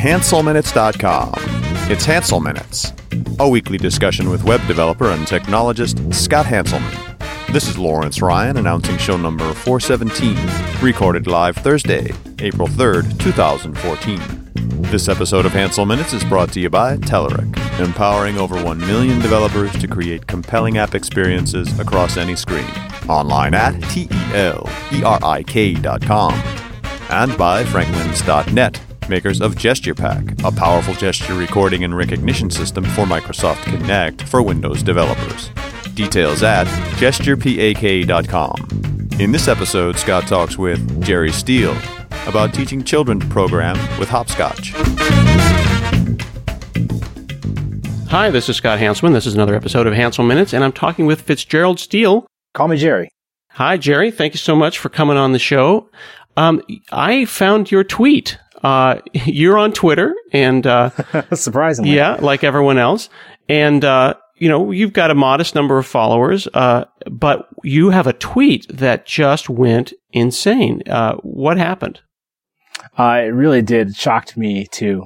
HanselMinutes.com. It's Hansel Minutes, a weekly discussion with web developer and technologist Scott Hanselman. This is Lawrence Ryan announcing show number 417, recorded live Thursday, April 3rd, 2014. This episode of Hansel Minutes is brought to you by Telerik, empowering over 1 million developers to create compelling app experiences across any screen. Online at telerik.com. And by Franklins.net, makers of GesturePak, a powerful gesture recording and recognition system for Microsoft Kinect for Windows developers. Details at gesturepak.com. In this episode, Scott talks with Jerry Steele about teaching children to program with hopscotch. Hi, this is Scott Hanselman. This is another episode of Hansel Minutes, and I'm talking with Fitzgerald Steele. Call me Jerry. Hi, Jerry. Thank you so much for coming on the show. I found your tweet. You're on Twitter, and surprisingly, yeah, like everyone else, and you've got a modest number of followers, but you have a tweet that just went insane. What happened? It really did. It shocked me too.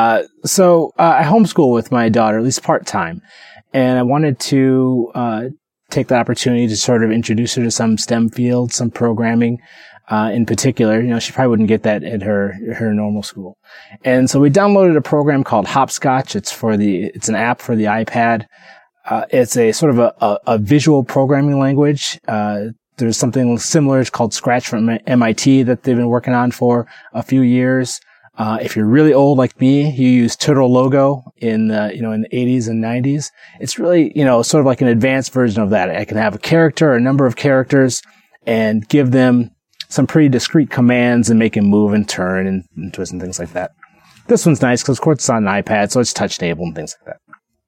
So I homeschool with my daughter, at least part-time, and I wanted to take that opportunity to sort of introduce her to some STEM fields, some programming. In particular, she probably wouldn't get that at her normal school. And so we downloaded a program called Hopscotch. It's an app for the iPad. It's a sort of a visual programming language. There's something similar. It's called Scratch from MIT that they've been working on for a few years. If you're really old like me, you use TurtleLogo in the 80s and 90s. It's really, sort of like an advanced version of that. I can have a character, or a number of characters, and give them some pretty discrete commands and make him move and turn and twist and things like that. This one's nice because, of course, it's on an iPad, so it's touch enabled and things like that.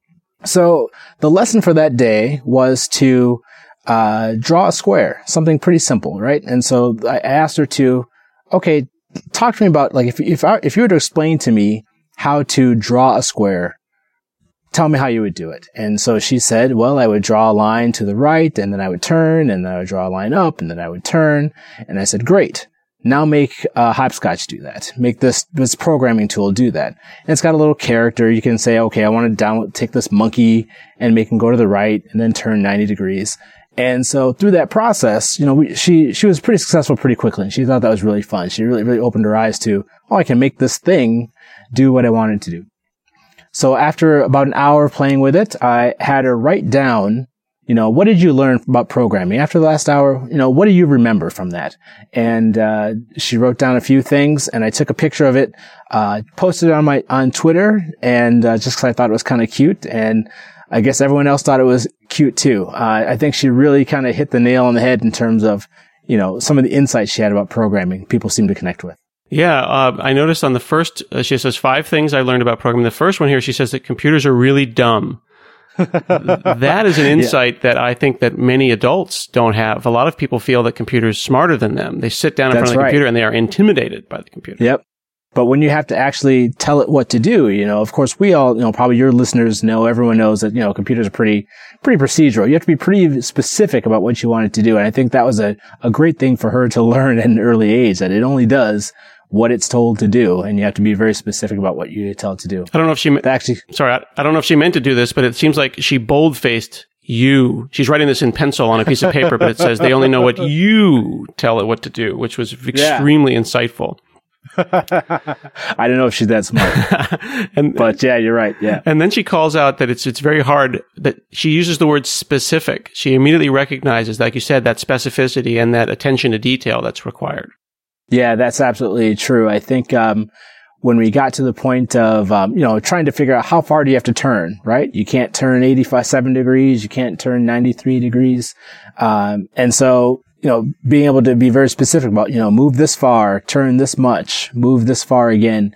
So the lesson for that day was to draw a square, something pretty simple, right? And so I asked her to, okay, talk to me about, like, if you were to explain to me how to draw a square, tell me how you would do it. And so she said, well, I would draw a line to the right, and then I would turn, and then I would draw a line up, and then I would turn. And I said, great. Now make Hopscotch do that. Make this programming tool do that. And it's got a little character. You can say, okay, I want to take this monkey and make him go to the right and then turn 90 degrees. And so through that process, she was pretty successful pretty quickly. And she thought that was really fun. She really, really opened her eyes to, I can make this thing do what I wanted to do. So after about an hour of playing with it, I had her write down, what did you learn about programming? After the last hour, what do you remember from that? And she wrote down a few things, and I took a picture of it, posted it on Twitter, and just because I thought it was kind of cute, and I guess everyone else thought it was cute too. I think she really kind of hit the nail on the head in terms of, some of the insights she had about programming. People seem to connect with. Yeah, I noticed on the first, she says 5 things I learned about programming. The first one here, she says that computers are really dumb. That is an insight that I think that many adults don't have. A lot of people feel that computers are smarter than them. They sit down in front of the computer and they are intimidated by the computer. Yep. But when you have to actually tell it what to do, of course we all, probably your listeners know, everyone knows that, computers are pretty procedural. You have to be pretty specific about what you want it to do. And I think that was a great thing for her to learn at an early age, that it only does what it's told to do, and you have to be very specific about what you tell it to do. I don't know if she I don't know if she meant to do this, but it seems like she bold-faced you. She's writing this in pencil on a piece of paper, but it says they only know what you tell it what to do, which was extremely insightful. I don't know if she's that smart, but yeah, you're right. Yeah. And then she calls out that it's very hard, that she uses the word specific. She immediately recognizes, like you said, that specificity and that attention to detail that's required. Yeah, that's absolutely true. I think, when we got to the point of, trying to figure out how far do you have to turn, right? You can't turn 7 degrees. You can't turn 93 degrees. And so, being able to be very specific about, move this far, turn this much, move this far again.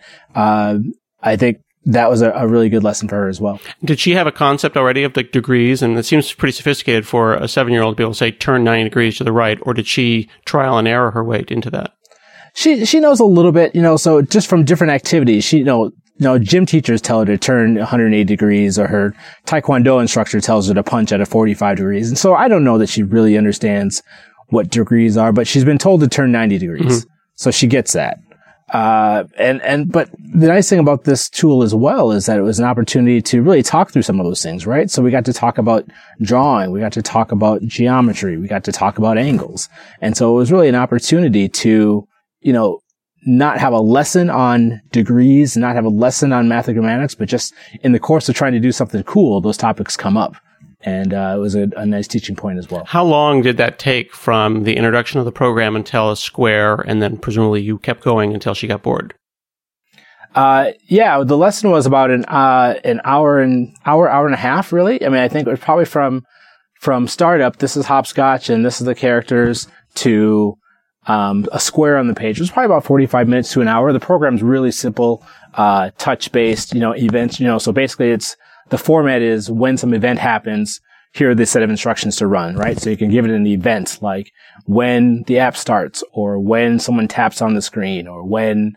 I think that was a really good lesson for her as well. Did she have a concept already of the degrees? And it seems pretty sophisticated for a 7-year-old to be able to say, turn 90 degrees to the right. Or did she trial and error her way into that? She knows a little bit, so just from different activities, gym teachers tell her to turn 180 degrees, or her Taekwondo instructor tells her to punch at a 45 degrees. And so I don't know that she really understands what degrees are, but she's been told to turn 90 degrees. Mm-hmm. So she gets that. But the nice thing about this tool as well is that it was an opportunity to really talk through some of those things, right? So we got to talk about drawing. We got to talk about geometry. We got to talk about angles. And so it was really an opportunity to, not have a lesson on degrees, not have a lesson on mathematics, but just in the course of trying to do something cool, those topics come up. And it was a nice teaching point as well. How long did that take from the introduction of the program until a square, and then presumably you kept going until she got bored? The lesson was about an hour and a half, really. I mean, I think it was probably from startup, this is hopscotch and this is the characters, to a square on the page. It was probably about 45 minutes to an hour. The program's really simple, touch-based, events, so basically the format is when some event happens, here are the set of instructions to run, right? So you can give it an event like when the app starts, or when someone taps on the screen, or when,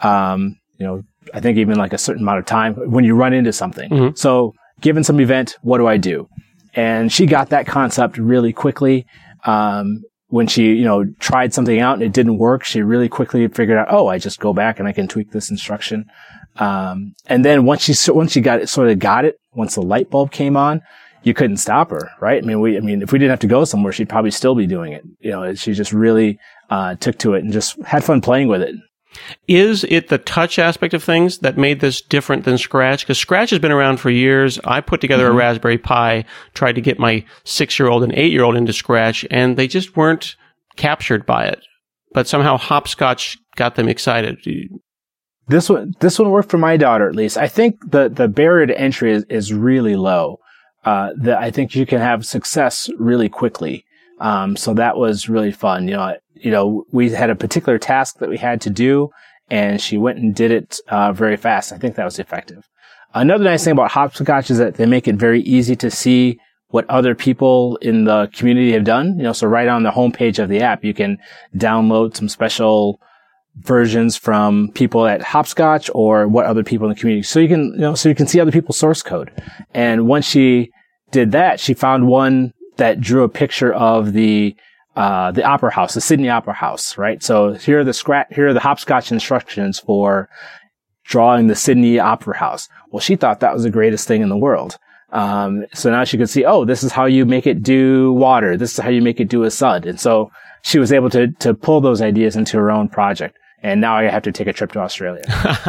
I think even like a certain amount of time when you run into something. Mm-hmm. So given some event, what do I do? And she got that concept really quickly. When she, tried something out and it didn't work, she really quickly figured out, I just go back and I can tweak this instruction. And then once she got it, once the light bulb came on, you couldn't stop her, right? I mean, if we didn't have to go somewhere, she'd probably still be doing it. She just really, took to it and just had fun playing with it. Is it the touch aspect of things that made this different than Scratch? Because Scratch has been around for years. I put together a Raspberry Pi, tried to get my 6-year-old and 8-year-old into Scratch, and they just weren't captured by it. But somehow Hopscotch got them excited. This one worked for my daughter, at least. I think the barrier to entry is really low. I think you can have success really quickly. So that was really fun. We had a particular task that we had to do, and she went and did it very fast. I think that was effective. Another nice thing about Hopscotch is that they make it very easy to see what other people in the community have done. So right on the homepage of the app, you can download some special versions from people at Hopscotch or what other people in the community. So you can see other people's source code. And once she did that, she found one that drew a picture of the Opera House, the Sydney Opera House, right? So here are the Hopscotch instructions for drawing the Sydney Opera House. Well, she thought that was the greatest thing in the world. So now she could see, this is how you make it do water. This is how you make it do a sun. And so she was able to pull those ideas into her own project. And now I have to take a trip to Australia.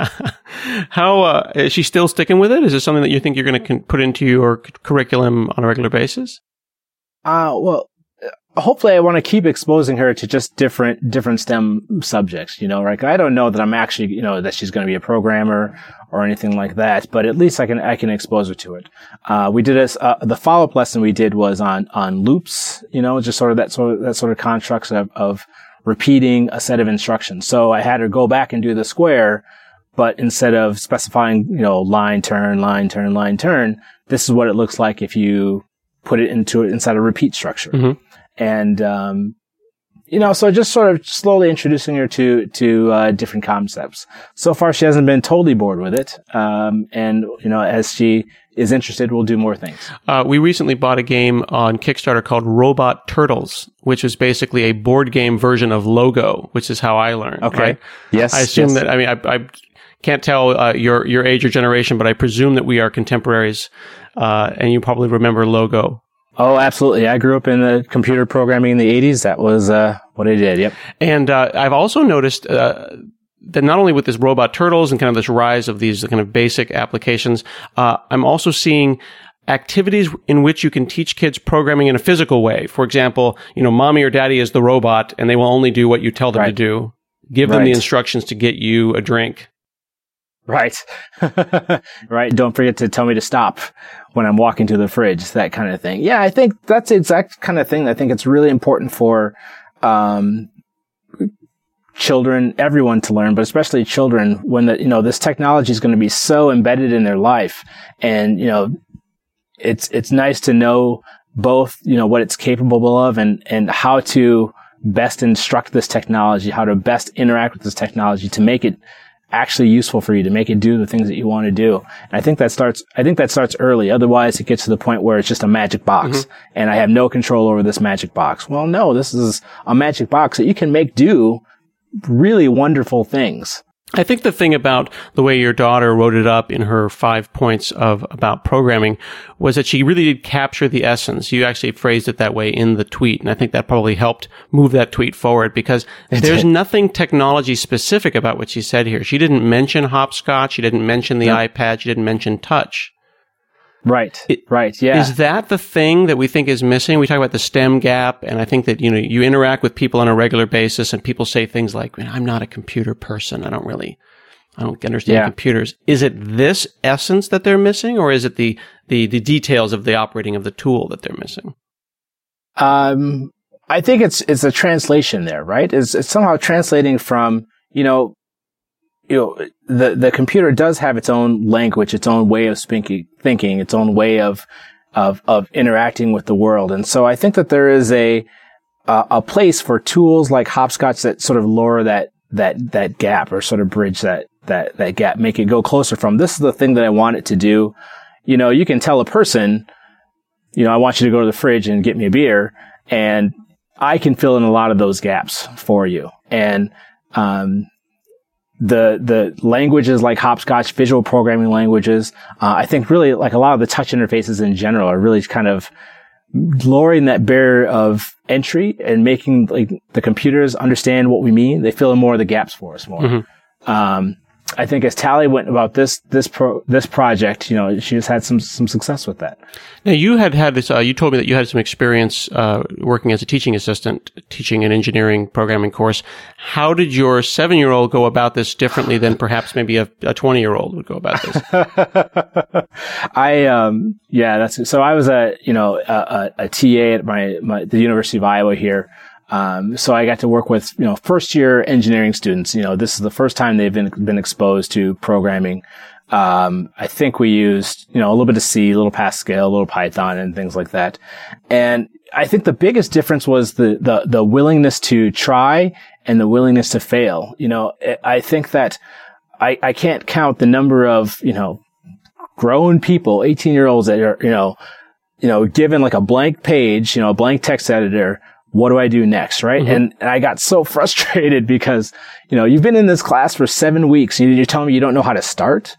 How, is she still sticking with it? Is this something that you think you're going to put into your curriculum on a regular basis? Well, hopefully I want to keep exposing her to just different STEM subjects, right? I don't know that I'm actually, that she's going to be a programmer or anything like that, but at least I can expose her to it. We did the follow-up lesson we did was on loops, just sort of that sort of constructs of repeating a set of instructions. So I had her go back and do the square, but instead of specifying, line, turn, line, turn, this is what it looks like if you put it inside a repeat structure. Mm-hmm. And, so just sort of slowly introducing her to different concepts. So far, she hasn't been totally bored with it. As she is interested, we'll do more things. We recently bought a game on Kickstarter called Robot Turtles, which is basically a board game version of Logo, which is how I learned. Okay. Right? Yes. I assume that, I can't tell your age or generation, but I presume that we are contemporaries, and you probably remember Logo. Oh, absolutely. I grew up in the computer programming in the 80s. That was what I did. Yep. And I've also noticed that not only with this Robot Turtles and kind of this rise of these kind of basic applications, I'm also seeing activities in which you can teach kids programming in a physical way. For example, mommy or daddy is the robot, and they will only do what you tell them to do. Give them the instructions to get you a drink. Right. Right. Don't forget to tell me to stop when I'm walking to the fridge, that kind of thing. Yeah, I think that's the exact kind of thing. I think it's really important for children, everyone to learn, but especially children when this technology is going to be so embedded in their life. And, it's nice to know both, what it's capable of and how to best instruct this technology, how to best interact with this technology to make it actually useful for you, to make it do the things that you want to do. And I think that starts early. Otherwise, it gets to the point where it's just a magic box and I have no control over this magic box. Well, no, this is a magic box that you can make do really wonderful things. I think the thing about the way your daughter wrote it up in her 5 points about programming was that she really did capture the essence. You actually phrased it that way in the tweet. And I think that probably helped move that tweet forward because there's nothing technology specific about what she said here. She didn't mention hopscotch. She didn't mention the iPad. She didn't mention touch. Right. Yeah. Is that the thing that we think is missing? We talk about the STEM gap, and I think that, you interact with people on a regular basis and people say things like, I'm not a computer person. I don't understand computers. Is it this essence that they're missing, or is it the details of the operating of the tool that they're missing? I think it's a translation there, right? It's somehow translating from, the computer does have its own language, its own way of thinking, its own way of interacting with the world. And so I think that there is a place for tools like hopscotch that sort of lower that gap or sort of bridge that gap, make it go closer from this is the thing that I want it to do. You can tell a person, I want you to go to the fridge and get me a beer, and I can fill in a lot of those gaps for you. And, the languages like hopscotch, visual programming languages, I think really like a lot of the touch interfaces in general are really kind of lowering that barrier of entry and making like the computers understand what we mean. They fill in more of the gaps for us more. Mm-hmm. I think as Tally went about this project, she just had some success with that. Now you had this, you told me that you had some experience, working as a teaching assistant, teaching an engineering programming course. How did your 7-year-old go about this differently than perhaps maybe a 20-year-old would go about this? So I was a TA at the University of Iowa here. So I got to work with, first year engineering students. This is the first time they've been exposed to programming. I think we used, a little bit of C, a little Pascal, a little Python and things like that. And I think the biggest difference was the willingness to try and the willingness to fail. I think that I can't count the number of, grown people, 18-year-olds that are, given like a blank page, a blank text editor. What do I do next? Right. Mm-hmm. And I got so frustrated because, you've been in this class for 7 weeks and you're telling me you don't know how to start,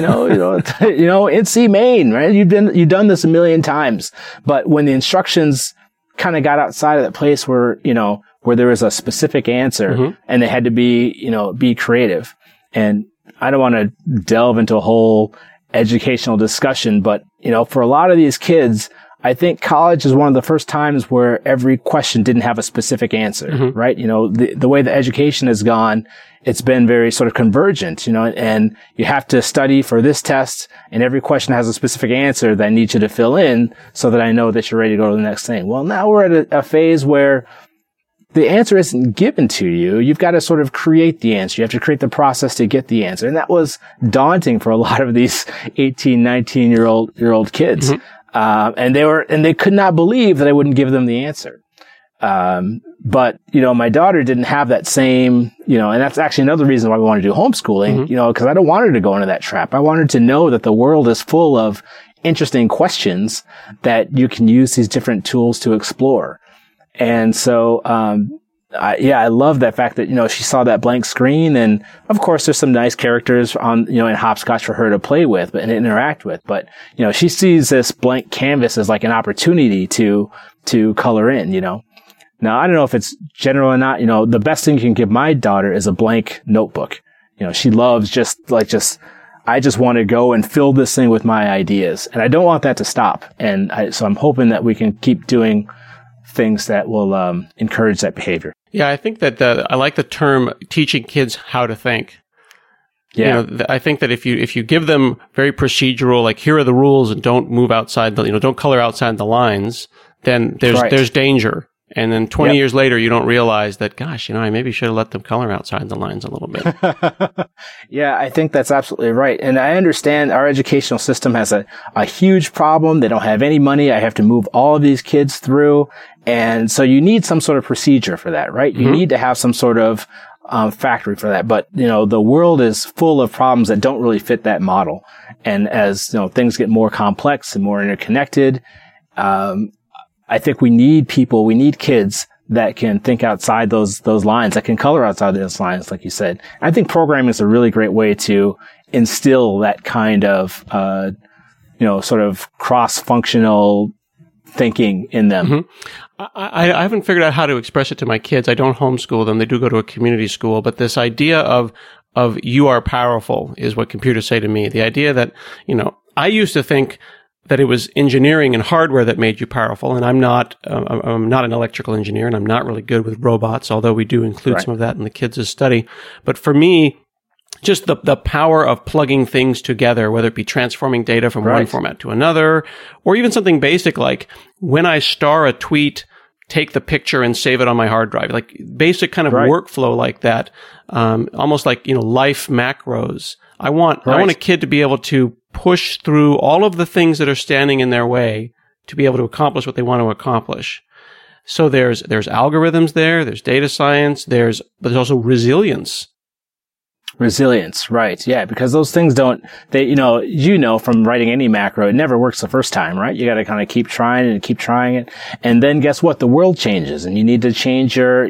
in C main, right? You've done this a million times, but when the instructions kind of got outside of that place where there was a specific answer mm-hmm. and they had to be creative. And I don't want to delve into a whole educational discussion, but, for a lot of these kids, I think college is one of the first times where every question didn't have a specific answer, mm-hmm. right? The way the education has gone, it's been very sort of convergent, and you have to study for this test and every question has a specific answer that I need you to fill in so that I know that you're ready to go to the next thing. Well, now we're at a phase where the answer isn't given to you. You've got to sort of create the answer. You have to create the process to get the answer. And that was daunting for a lot of these 18, 19-year-old kids. Mm-hmm. And they could not believe that I wouldn't give them the answer. But, my daughter didn't have that same, and that's actually another reason why we want to do homeschooling, mm-hmm. Because I don't want her to go into that trap. I want her to know that the world is full of interesting questions that you can use these different tools to explore. And so, I love that fact that, she saw that blank screen, and of course there's some nice characters on, in hopscotch for her to play with and interact with. But, she sees this blank canvas as like an opportunity to color in, Now, I don't know if it's general or not, the best thing you can give my daughter is a blank notebook. She loves I just want to go and fill this thing with my ideas, and I don't want that to stop. And so I'm hoping that we can keep doing things that will encourage that behavior. Yeah, I think that I like the term teaching kids how to think. Yeah. I think that if you give them very procedural, like here are the rules and don't move outside don't color outside the lines, then there's danger. And then 20 years later, you don't realize that, gosh, I maybe should have let them color outside the lines a little bit. Yeah, I think that's absolutely right. And I understand our educational system has a huge problem. They don't have any money. I have to move all of these kids through. And so you need some sort of procedure for that, right? Mm-hmm. You need to have some sort of factory for that. But, the world is full of problems that don't really fit that model. And as, things get more complex and more interconnected, I think we need kids that can think outside those lines, that can color outside those lines, like you said. I think programming is a really great way to instill that kind of, sort of cross-functional thinking in them. Mm-hmm. I haven't figured out how to express it to my kids. I don't homeschool them. They do go to a community school, but this idea of you are powerful is what computers say to me. The idea that, I used to think that it was engineering and hardware that made you powerful. And I'm not an electrical engineer, and I'm not really good with robots, although we do include some of that in the kids' study. But for me, just the power of plugging things together, whether it be transforming data from one format to another, or even something basic like when I star a tweet, take the picture and save it on my hard drive, like basic kind of workflow like that. Almost like, life macros. I want a kid to be able to push through all of the things that are standing in their way to be able to accomplish what they want to accomplish. So there's algorithms there's data science, but there's also resilience. Resilience, right. Yeah, because those things from writing any macro, it never works the first time, right? You got to kind of keep trying it. And then guess what? The world changes and you need to change your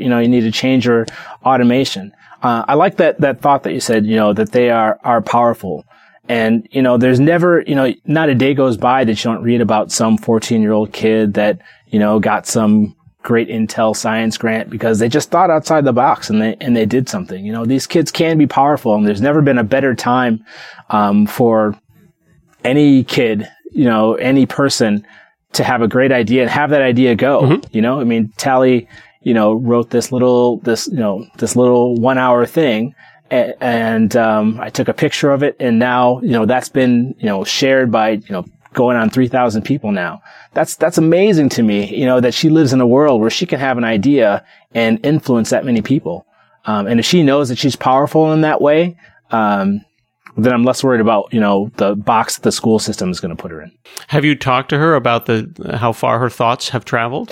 automation. I like that thought that you said, that they are powerful. And, there's never, not a day goes by that you don't read about some 14-year-old kid that, got some great Intel science grant because they just thought outside the box and they did something. These kids can be powerful, and there's never been a better time, for any kid, any person to have a great idea and have that idea go. Mm-hmm. Tally, wrote this little 1 hour thing. And I took a picture of it, and now, that's been, shared by, going on 3,000 people now. That's amazing to me, that she lives in a world where she can have an idea and influence that many people. And if she knows that she's powerful in that way, then I'm less worried about, the box that the school system is going to put her in. Have you talked to her about how far her thoughts have traveled?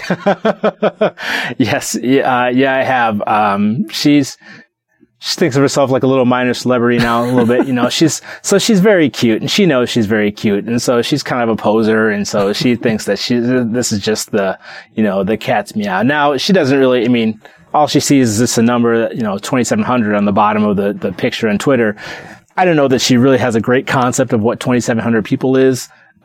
Yes. Yeah, I have. She thinks of herself like a little minor celebrity now, a little bit, she's very cute, and she knows she's very cute. And so she's kind of a poser. And so she thinks that this is just the cat's meow. Now she doesn't really, all she sees is just a number, 2,700 on the bottom of the picture on Twitter. I don't know that she really has a great concept of what 2,700 people is.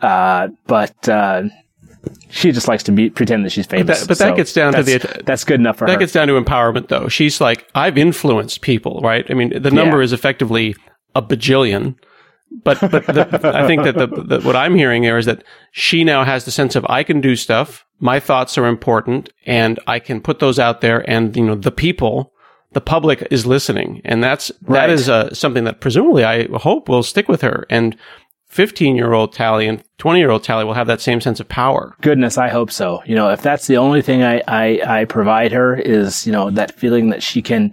But she just likes to pretend that she's famous. But that gets down to that's good enough for her. That gets down to empowerment, though. She's like, I've influenced people, right? The number is effectively a bajillion. But I think that what I'm hearing there is that she now has the sense of I can do stuff. My thoughts are important, and I can put those out there. And the public is listening, and that is something that presumably I hope will stick with her. And 15-year-old Tally and 20-year-old Tally will have that same sense of power. Goodness, I hope so. If that's the only thing I provide her is, that feeling that she can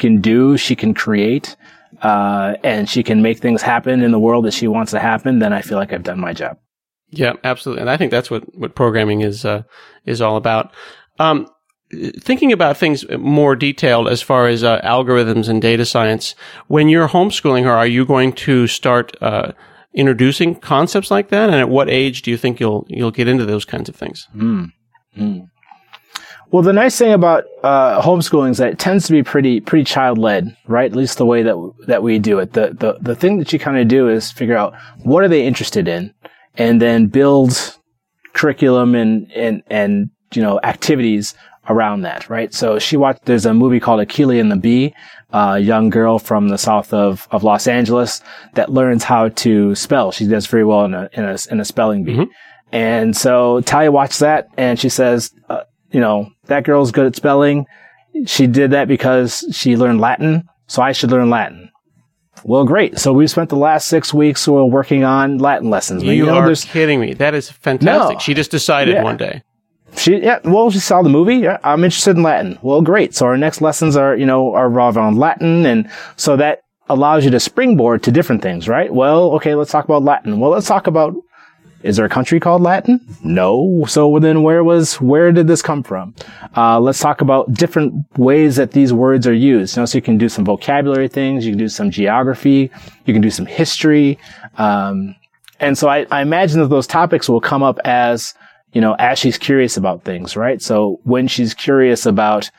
create, and she can make things happen in the world that she wants to happen, then I feel like I've done my job. Yeah, absolutely. And I think that's what programming is all about. Thinking about things more detailed as far as algorithms and data science, when you're homeschooling her, are you going to start introducing concepts like that? And at what age do you think you'll get into those kinds of things? Well, the nice thing about homeschooling is that it tends to be pretty child-led, right? At least the way that we do it. The thing that you kind of do is figure out what are they interested in, and then build curriculum and activities around that, right? So there's a movie called Achille and the Bee, a young girl from the south of Los Angeles that learns how to spell. She does very well in a spelling bee. Mm-hmm. And so Talia watched that, and she says, that girl's good at spelling. She did that because she learned Latin, so I should learn Latin. Well, great. So we spent the last 6 weeks working on Latin lessons. You are kidding me. That is fantastic. No. She just decided one day. She saw the movie. Yeah, I'm interested in Latin. Well, great. So our next lessons are around Latin. And so that allows you to springboard to different things, right? Well, okay, let's talk about Latin. Well, let's talk about, is there a country called Latin? No. So then where did this come from? Let's talk about different ways that these words are used. So you can do some vocabulary things. You can do some geography. You can do some history. And so I imagine that those topics will come up as as she's curious about things, right? So when she's curious about,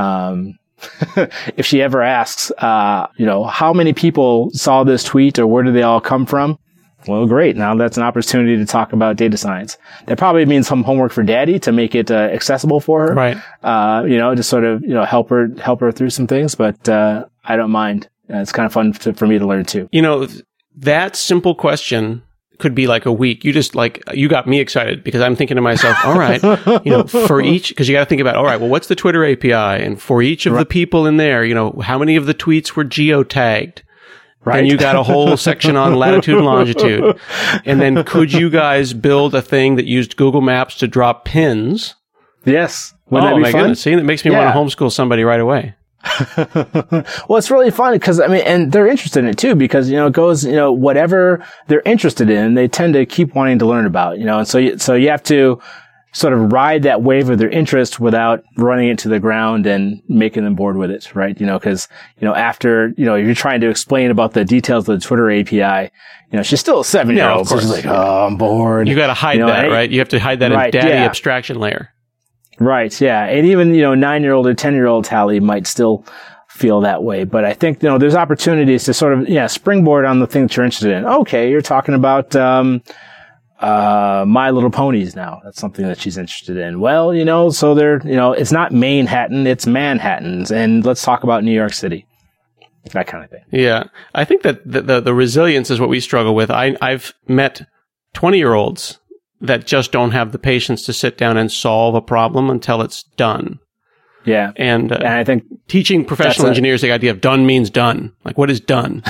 if she ever asks, how many people saw this tweet or where did they all come from? Well, great. Now that's an opportunity to talk about data science. That probably means some homework for daddy to make it accessible for her. Right. To sort of, help her through some things, but I don't mind. It's kind of fun for me to learn too. That simple question could be like a week. You got me excited because I'm thinking to myself, all right, for each, because you got to think about, all right, well, what's the Twitter API? And for each of the people in there, how many of the tweets were geotagged? Right. And you got a whole section on latitude and longitude. And then could you guys build a thing that used Google Maps to drop pins? Yes. Wouldn't that be my fun? Goodness. See, that makes me want to homeschool somebody right away. Well, it's really fun because, and they're interested in it too because, it goes, whatever they're interested in, they tend to keep wanting to learn about, and so you have to sort of ride that wave of their interest without running it to the ground and making them bored with it, right? Because, after, you're trying to explain about the details of the Twitter API, she's still a 7-year-old. So she's like, oh, I'm bored. You got to hide that, right? You have to hide that in daddy abstraction layer. Right. Yeah. And even, 9-year-old or 10-year-old Tally might still feel that way. But I think, there's opportunities to sort of, springboard on the thing that you're interested in. Okay. You're talking about, My Little Ponies now. That's something that she's interested in. Well, so they're, it's not Manhattan, it's Manhattans. And let's talk about New York City. That kind of thing. Yeah. I think that the resilience is what we struggle with. I've met 20-year-olds that just don't have the patience to sit down and solve a problem until it's done. Yeah. And I think teaching professional engineers the idea of done means done. Like, what is done?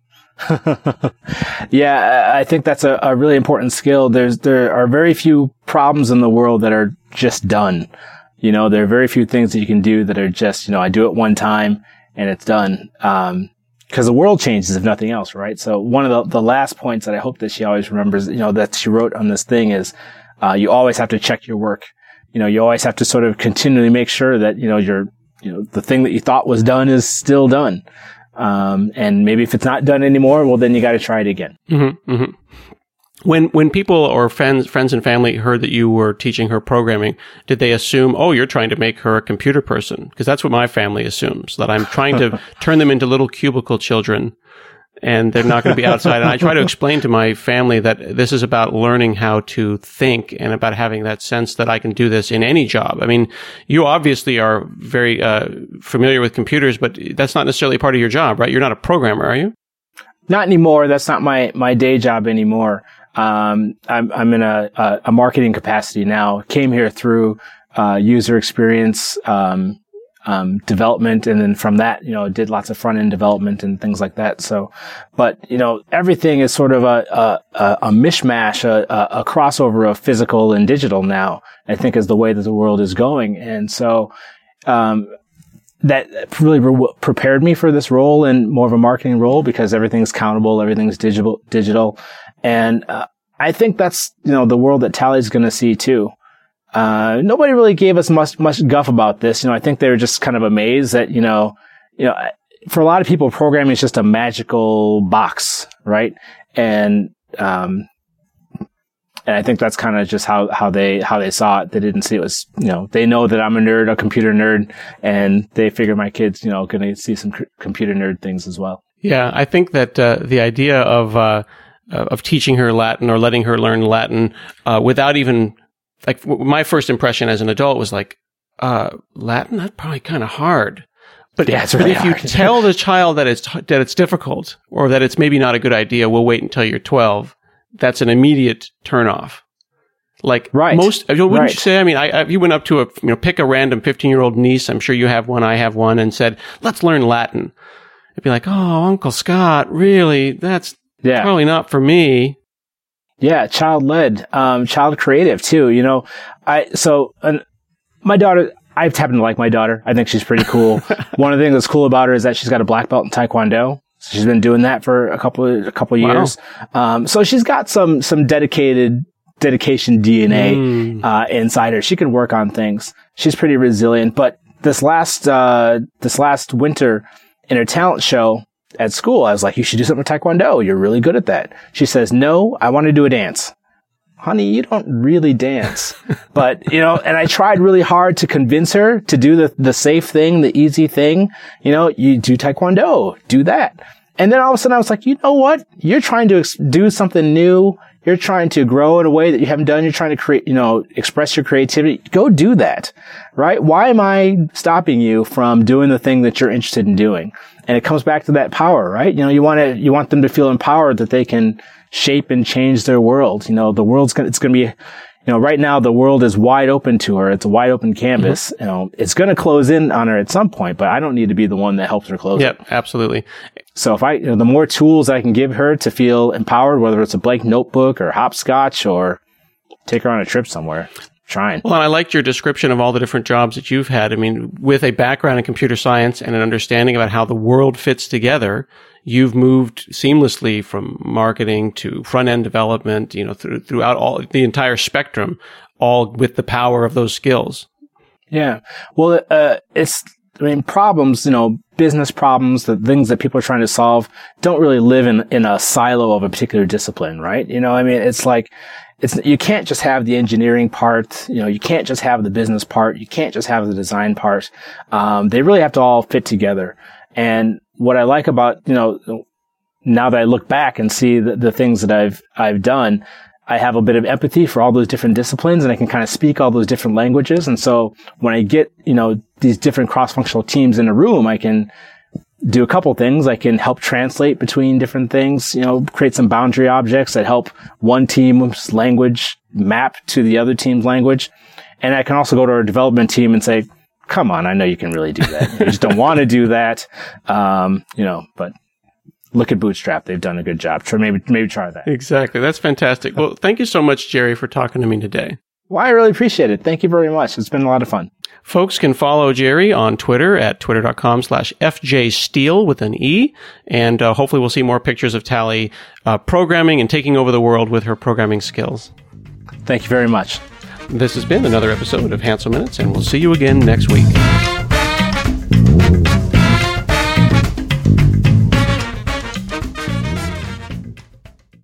Yeah, I think that's a really important skill. There are very few problems in the world that are just done. There are very few things that you can do that are just, I do it one time and it's done. Because the world changes, if nothing else, right? So one of the last points that I hope that she always remembers, that she wrote on this thing is, you always have to check your work. You always have to sort of continually make sure that, the thing that you thought was done is still done. And maybe if it's not done anymore, well, then you got to try it again. Mm-hmm, mm-hmm. When people or friends and family heard that you were teaching her programming, did they assume, oh, you're trying to make her a computer person? Because that's what my family assumes, that I'm trying to turn them into little cubicle children and they're not going to be outside. And I try to explain to my family that this is about learning how to think and about having that sense that I can do this in any job. I mean, you obviously are very familiar with computers, but that's not necessarily part of your job, right? You're not a programmer, are you? Not anymore. That's not my day job anymore. I'm in a marketing capacity now. Came here through user experience development, and then from that, did lots of front end development and things like that. So, but everything is sort of a mishmash, a crossover of physical and digital now, I think, is the way that the world is going. And so that really prepared me for this role and more of a marketing role because everything's countable, everything's digital. And I think that's, the world that Tally's going to see too. Nobody really gave us much guff about this. I think they were just kind of amazed that, for a lot of people, programming is just a magical box, right? And I think that's kind of just how they saw it. They didn't see it was, they know that I'm a nerd, a computer nerd, and they figure my kids, going to see some computer nerd things as well. Yeah. I think that, the idea of teaching her Latin or letting her learn Latin, without even, like, my first impression as an adult was like, Latin, that's probably kind of hard. But, yeah, it's really if you tell the child that it's difficult or that it's maybe not a good idea, we'll wait until you're 12. That's an immediate turnoff. Like, right. Wouldn't you say? I mean, if you went up to pick a random 15-year-old niece, I'm sure you have one, I have one, and said, let's learn Latin. It'd be like, oh, Uncle Scott, really? That's probably not for me. Yeah, child-led, child creative too. My daughter, I happen to like my daughter. I think she's pretty cool. One of the things that's cool about her is that she's got a black belt in Taekwondo. She's been doing that for a couple of years. Wow. So she's got some dedication DNA inside her. She can work on things. She's pretty resilient. But this last winter in her talent show at school, I was like, you should do something with Taekwondo. You're really good at that. She says, no, I want to do a dance. honey, you don't really dance. But, and I tried really hard to convince her to do the safe thing, the easy thing. You do Taekwondo, do that. And then all of a sudden I was like, you know what? You're trying to do something new. You're trying to grow in a way that you haven't done. You're trying to create, express your creativity. Go do that, right? Why am I stopping you from doing the thing that you're interested in doing? And it comes back to that power, right? You want them to feel empowered that they can shape and change their world. The world's it's going to be, right now the world is wide open to her. It's a wide open canvas. Mm-hmm. It's going to close in on her at some point, but I don't need to be the one that helps her close it. Yep, absolutely. So if the more tools I can give her to feel empowered, whether it's a blank notebook or hopscotch or take her on a trip somewhere, trying. Well, and I liked your description of all the different jobs that you've had. I mean, with a background in computer science and an understanding about how the world fits together, you've moved seamlessly from marketing to front-end development, throughout the entire spectrum, all with the power of those skills. Yeah. Well, problems, business problems, the things that people are trying to solve don't really live in a silo of a particular discipline, right? It's like, you can't just have the engineering part, you can't just have the business part, you can't just have the design part. They really have to all fit together. And what I like about, now that I look back and see the things that I've done, I have a bit of empathy for all those different disciplines, and I can kind of speak all those different languages. And so when I get, these different cross-functional teams in a room, I can do a couple things. I can help translate between different things, create some boundary objects that help one team's language map to the other team's language. And I can also go to our development team and say, come on, I know you can really do that. You just don't want to do that. But look at Bootstrap. They've done a good job. Maybe try that. Exactly. That's fantastic. Well, thank you so much, Jerry, for talking to me today. Well, I really appreciate it. Thank you very much. It's been a lot of fun. Folks can follow Jerry on Twitter at twitter.com/FJSteele with an E. And hopefully we'll see more pictures of Tally programming and taking over the world with her programming skills. Thank you very much. This has been another episode of Hansel Minutes, and we'll see you again next week.